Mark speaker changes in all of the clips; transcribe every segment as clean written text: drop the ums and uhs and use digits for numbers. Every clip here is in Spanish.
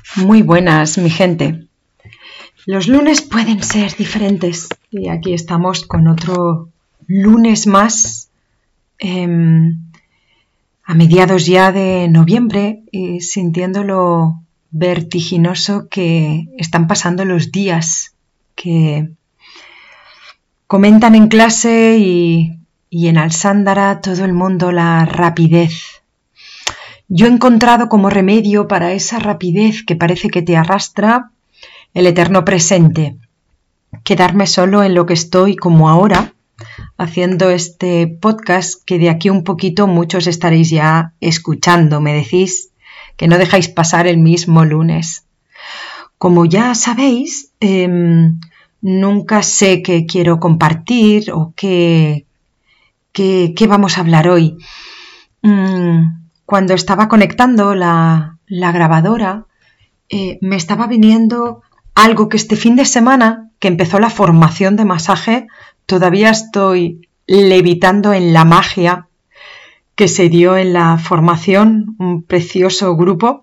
Speaker 1: Muy buenas, mi gente. Los lunes pueden ser diferentes y aquí estamos con otro lunes más a mediados ya de noviembre y sintiendo lo vertiginoso que están pasando los días, que comentan en clase y en Alsándara todo el mundo la rapidez. Yo he encontrado como remedio para esa rapidez que parece que te arrastra el eterno presente. Quedarme solo en lo que estoy como ahora, haciendo este podcast que de aquí un poquito muchos estaréis ya escuchando. Me decís que no dejáis pasar el mismo lunes. Como ya sabéis, nunca sé qué quiero compartir o qué vamos a hablar hoy. Cuando estaba conectando la grabadora, me estaba viniendo algo que este fin de semana, que empezó la formación de masaje, todavía estoy levitando en la magia que se dio en la formación, un precioso grupo,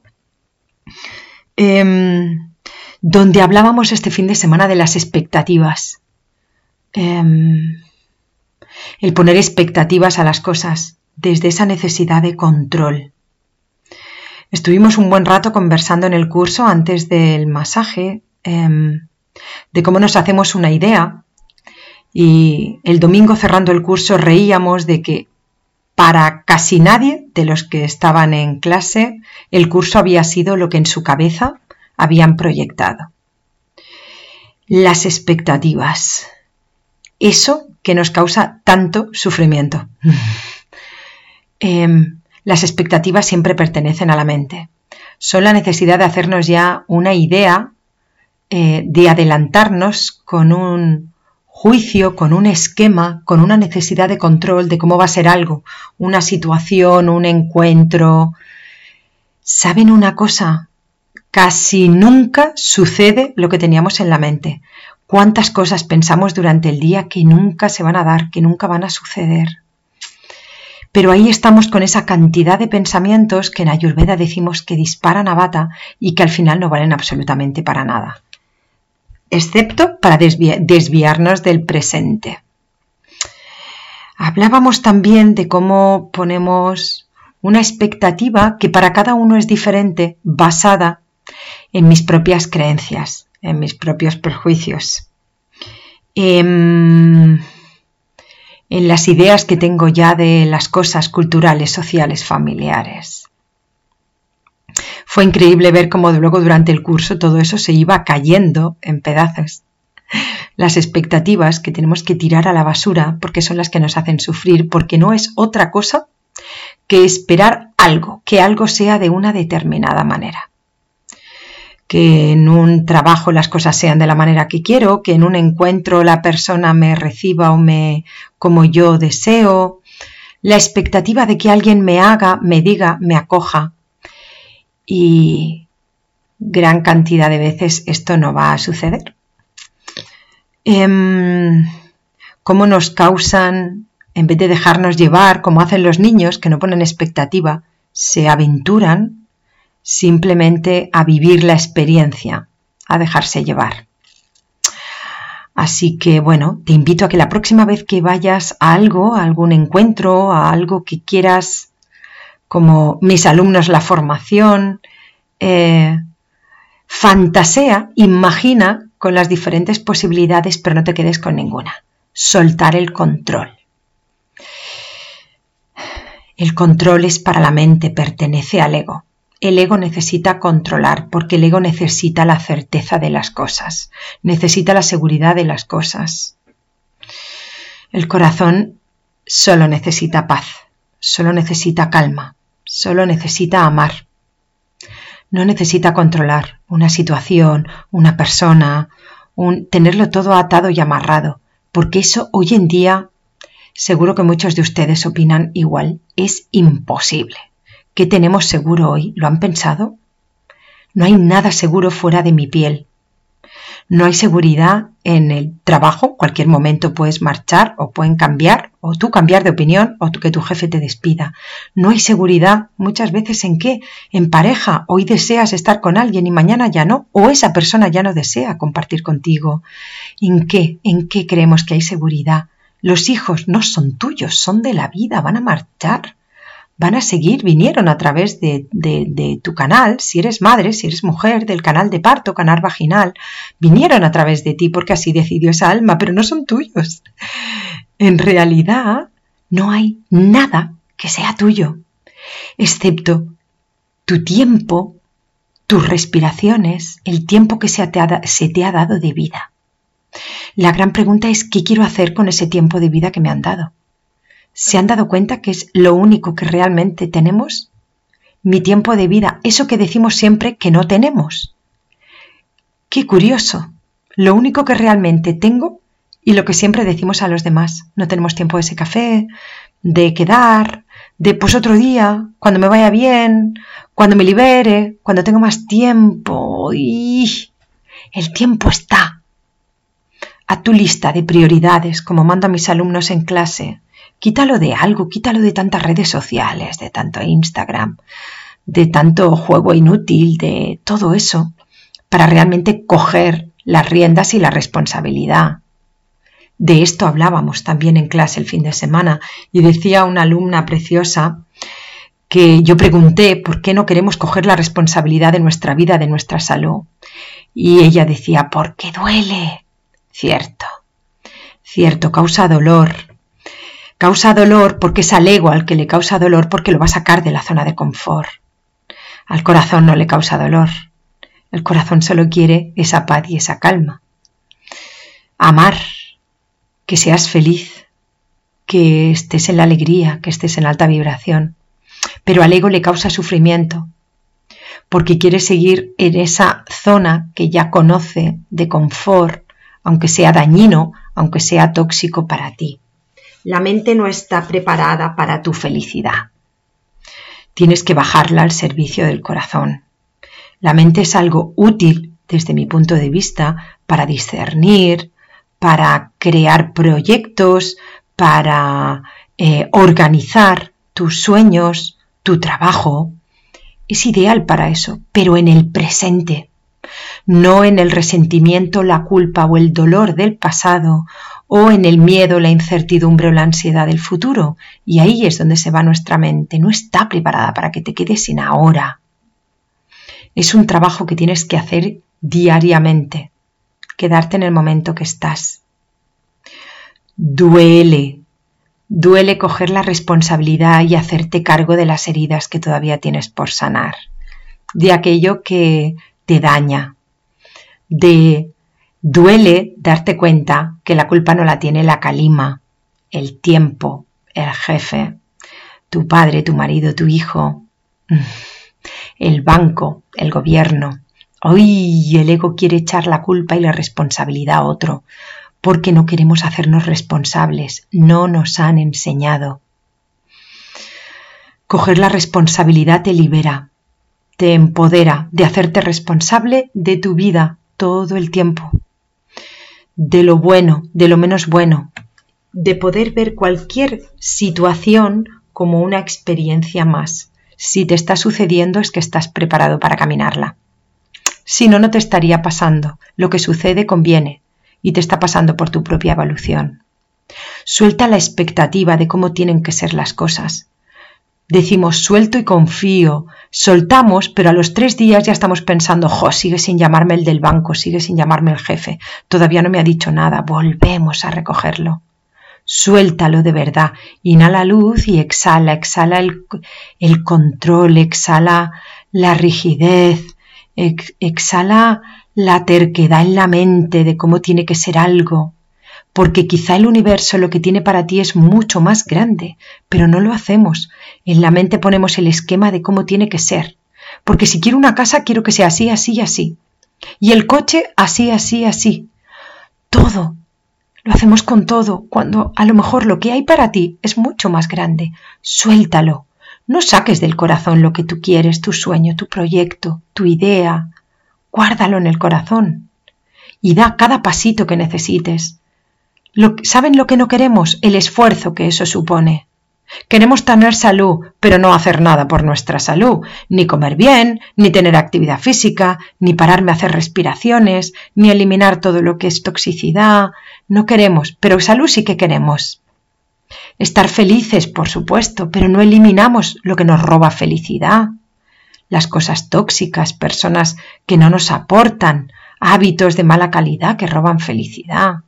Speaker 1: donde hablábamos este fin de semana de las expectativas. El poner expectativas a las cosas desde esa necesidad de control. Estuvimos un buen rato conversando en el curso antes del masaje de cómo nos hacemos una idea, y el domingo cerrando el curso reíamos de que para casi nadie de los que estaban en clase el curso había sido lo que en su cabeza habían proyectado. Las expectativas, eso que nos causa tanto sufrimiento. Las expectativas siempre pertenecen a la mente. Son la necesidad de hacernos ya una idea, de adelantarnos con un juicio, con un esquema, con una necesidad de control de cómo va a ser algo, una situación, un encuentro. ¿Saben una cosa? Casi nunca sucede lo que teníamos en la mente. ¿Cuántas cosas pensamos durante el día que nunca se van a dar, que nunca van a suceder? Pero ahí estamos con esa cantidad de pensamientos que en Ayurveda decimos que disparan a Vata y que al final no valen absolutamente para nada, excepto para desviarnos del presente. Hablábamos también de cómo ponemos una expectativa que para cada uno es diferente, basada en mis propias creencias, en mis propios prejuicios. En las ideas que tengo ya de las cosas culturales, sociales, familiares. Fue increíble ver cómo luego durante el curso todo eso se iba cayendo en pedazos. Las expectativas que tenemos que tirar a la basura porque son las que nos hacen sufrir, porque no es otra cosa que esperar algo, que algo sea de una determinada manera. Que en un trabajo las cosas sean de la manera que quiero, que en un encuentro la persona me reciba o como yo deseo, la expectativa de que alguien me haga, me diga, me acoja. Y gran cantidad de veces esto no va a suceder. Cómo nos causan, en vez de dejarnos llevar, como hacen los niños que no ponen expectativa, se aventuran simplemente a vivir la experiencia, a dejarse llevar. Así que bueno, te invito a que la próxima vez que vayas a algo, a algún encuentro, a algo que quieras, como mis alumnos la formación, fantasea, imagina con las diferentes posibilidades, pero no te quedes con ninguna. Soltar el control. El control es para la mente, pertenece al ego. El ego necesita controlar porque el ego necesita la certeza de las cosas, necesita la seguridad de las cosas. El corazón solo necesita paz, solo necesita calma, solo necesita amar. No necesita controlar una situación, una persona, tenerlo todo atado y amarrado, porque eso hoy en día, seguro que muchos de ustedes opinan igual, es imposible. ¿Qué tenemos seguro hoy? ¿Lo han pensado? No hay nada seguro fuera de mi piel. No hay seguridad en el trabajo, cualquier momento puedes marchar o pueden cambiar, o tú cambiar de opinión o que tu jefe te despida. No hay seguridad muchas veces en qué, en pareja, hoy deseas estar con alguien y mañana ya no, o esa persona ya no desea compartir contigo. ¿En qué creemos que hay seguridad? Los hijos no son tuyos, son de la vida, van a marchar. Van a seguir, vinieron a través de tu canal, si eres madre, si eres mujer, del canal de parto, canal vaginal, vinieron a través de ti porque así decidió esa alma, pero no son tuyos. En realidad, no hay nada que sea tuyo, excepto tu tiempo, tus respiraciones, el tiempo que se te ha dado de vida. La gran pregunta es, ¿qué quiero hacer con ese tiempo de vida que me han dado? ¿Se han dado cuenta que es lo único que realmente tenemos? Mi tiempo de vida, eso que decimos siempre que no tenemos. Qué curioso, lo único que realmente tengo y lo que siempre decimos a los demás. No tenemos tiempo de ese café, de quedar, de pues otro día, cuando me vaya bien, cuando me libere, cuando tengo más tiempo. Y el tiempo está. A tu lista de prioridades, como mando a mis alumnos en clase. Quítalo de algo, quítalo de tantas redes sociales, de tanto Instagram, de tanto juego inútil, de todo eso, para realmente coger las riendas y la responsabilidad. De esto hablábamos también en clase el fin de semana y decía una alumna preciosa que yo pregunté por qué no queremos coger la responsabilidad de nuestra vida, de nuestra salud. Y ella decía, porque duele. Cierto, causa dolor. Causa dolor porque es al ego al que le causa dolor porque lo va a sacar de la zona de confort. Al corazón no le causa dolor. El corazón solo quiere esa paz y esa calma. Amar, que seas feliz, que estés en la alegría, que estés en alta vibración. Pero al ego le causa sufrimiento porque quiere seguir en esa zona que ya conoce de confort, aunque sea dañino, aunque sea tóxico para ti. La mente no está preparada para tu felicidad. Tienes que bajarla al servicio del corazón. La mente es algo útil, desde mi punto de vista, para discernir, para crear proyectos, para organizar tus sueños, tu trabajo. Es ideal para eso, pero en el presente, no en el resentimiento, la culpa o el dolor del pasado, o en el miedo, la incertidumbre o la ansiedad del futuro. Y ahí es donde se va nuestra mente. No está preparada para que te quedes en ahora. Es un trabajo que tienes que hacer diariamente. Quedarte en el momento que estás. Duele coger la responsabilidad y hacerte cargo de las heridas que todavía tienes por sanar. De aquello que te daña. Duele darte cuenta que la culpa no la tiene la calima, el tiempo, el jefe, tu padre, tu marido, tu hijo, el banco, el gobierno. Hoy el ego quiere echar la culpa y la responsabilidad a otro, porque no queremos hacernos responsables, no nos han enseñado. Coger la responsabilidad te libera, te empodera de hacerte responsable de tu vida todo el tiempo. De lo bueno, de lo menos bueno, de poder ver cualquier situación como una experiencia más. Si te está sucediendo es que estás preparado para caminarla. Si no, no te estaría pasando. Lo que sucede conviene y te está pasando por tu propia evolución. Suelta la expectativa de cómo tienen que ser las cosas. Decimos suelto y confío, soltamos, pero a los 3 días ya estamos pensando, sigue sin llamarme el del banco, sigue sin llamarme el jefe, todavía no me ha dicho nada, volvemos a recogerlo. Suéltalo de verdad, inhala luz y exhala el control, exhala la rigidez, exhala la terquedad en la mente de cómo tiene que ser algo. Porque quizá el universo lo que tiene para ti es mucho más grande, pero no lo hacemos. En la mente ponemos el esquema de cómo tiene que ser. Porque si quiero una casa, quiero que sea así, así y así. Y el coche, así, así, así. Todo. Lo hacemos con todo, cuando a lo mejor lo que hay para ti es mucho más grande. Suéltalo. No saques del corazón lo que tú quieres, tu sueño, tu proyecto, tu idea. Guárdalo en el corazón. y da cada pasito que necesites. ¿Saben lo que no queremos? El esfuerzo que eso supone. Queremos tener salud, pero no hacer nada por nuestra salud, ni comer bien, ni tener actividad física, ni pararme a hacer respiraciones, ni eliminar todo lo que es toxicidad. No queremos, pero salud sí que queremos. Estar felices, por supuesto, pero no eliminamos lo que nos roba felicidad. Las cosas tóxicas, personas que no nos aportan, hábitos de mala calidad que roban felicidad.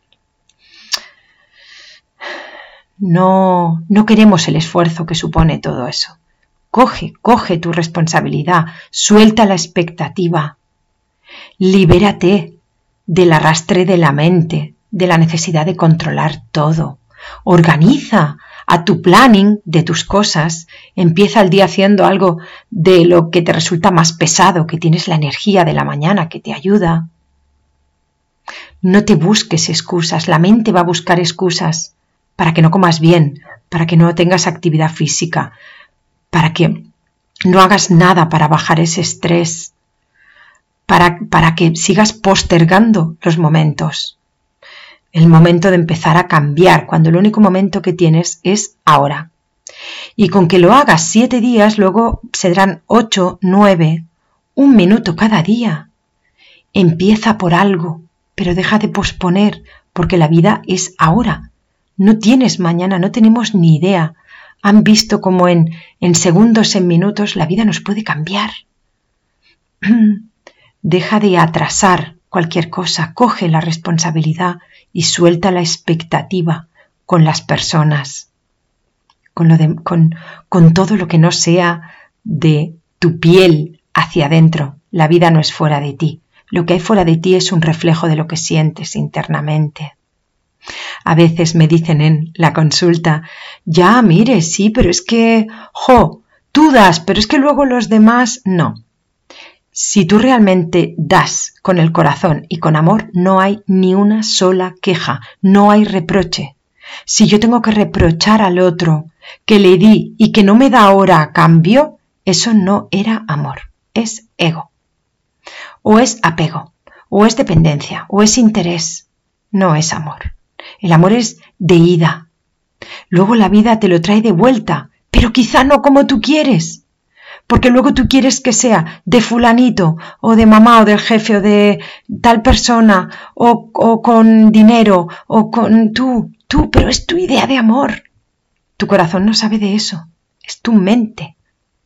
Speaker 1: No queremos el esfuerzo que supone todo eso. Coge tu responsabilidad, suelta la expectativa. Libérate del arrastre de la mente, de la necesidad de controlar todo. Organiza a tu planning de tus cosas. Empieza el día haciendo algo de lo que te resulta más pesado, que tienes la energía de la mañana que te ayuda. No te busques excusas, la mente va a buscar excusas para que no comas bien, para que no tengas actividad física, para que no hagas nada para bajar ese estrés, para que sigas postergando los momentos. El momento de empezar a cambiar, cuando el único momento que tienes es ahora. Y con que lo hagas 7 días, luego serán 8, 9, 1 minuto cada día. Empieza por algo, pero deja de posponer, porque la vida es ahora. No tienes mañana, no tenemos ni idea. Han visto cómo en segundos, en minutos, la vida nos puede cambiar. Deja de atrasar cualquier cosa, coge la responsabilidad y suelta la expectativa con las personas, con todo lo que no sea de tu piel hacia adentro. La vida no es fuera de ti. Lo que hay fuera de ti es un reflejo de lo que sientes internamente. A veces me dicen en la consulta, ya, mire, sí, pero es que, tú das, pero es que luego los demás no. Si tú realmente das con el corazón y con amor, no hay ni una sola queja, no hay reproche. Si yo tengo que reprochar al otro que le di y que no me da ahora a cambio, eso no era amor, es ego. O es apego, o es dependencia, o es interés, no es amor. El amor es de ida. Luego la vida te lo trae de vuelta, pero quizá no como tú quieres. Porque luego tú quieres que sea de fulanito, o de mamá, o del jefe, o de tal persona, o con dinero, o con tú, pero es tu idea de amor. Tu corazón no sabe de eso, es tu mente.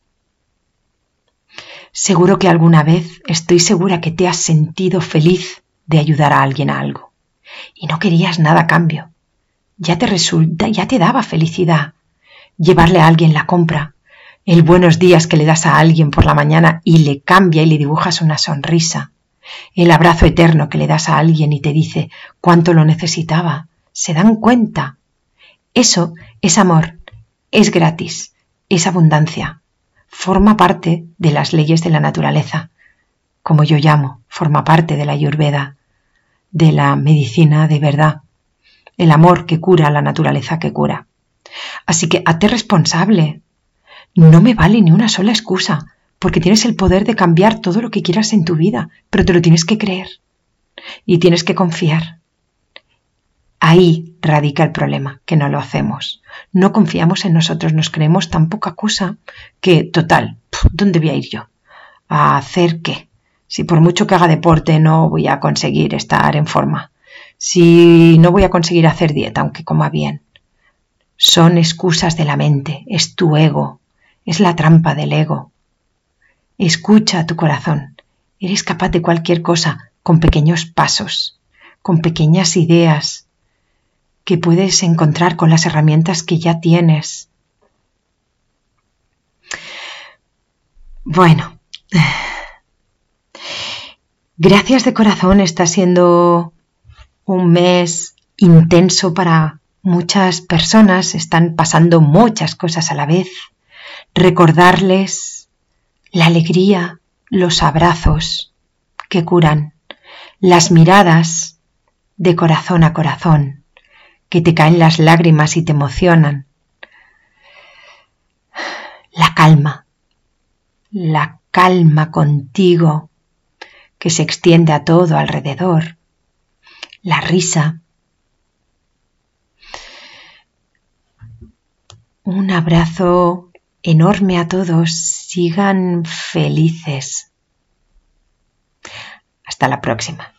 Speaker 1: Seguro que alguna vez, estoy segura que te has sentido feliz de ayudar a alguien a algo. Y no querías nada a cambio. Ya te daba felicidad llevarle a alguien la compra, el buenos días que le das a alguien por la mañana y le cambia y le dibujas una sonrisa, el abrazo eterno que le das a alguien y te dice cuánto lo necesitaba. ¿Se dan cuenta? Eso es amor, es gratis, es abundancia, forma parte de las leyes de la naturaleza, como yo llamo, forma parte de la Ayurveda, de la medicina de verdad, el amor que cura, la naturaleza que cura. Así que hazte responsable. No me vale ni una sola excusa, porque tienes el poder de cambiar todo lo que quieras en tu vida, pero te lo tienes que creer y tienes que confiar. Ahí radica el problema, que no lo hacemos. No confiamos en nosotros, nos creemos tan poca cosa que, total, ¿dónde voy a ir yo? ¿A hacer qué? Si por mucho que haga deporte no voy a conseguir estar en forma. Si no voy a conseguir hacer dieta, aunque coma bien. Son excusas de la mente, es tu ego, es la trampa del ego. Escucha a tu corazón. Eres capaz de cualquier cosa con pequeños pasos, con pequeñas ideas que puedes encontrar con las herramientas que ya tienes. Bueno, gracias de corazón, está siendo un mes intenso para muchas personas, están pasando muchas cosas a la vez. Recordarles la alegría, los abrazos que curan, las miradas de corazón a corazón, que te caen las lágrimas y te emocionan. La calma contigo, que se extiende a todo alrededor, la risa. Un abrazo enorme a todos. Sigan felices. Hasta la próxima.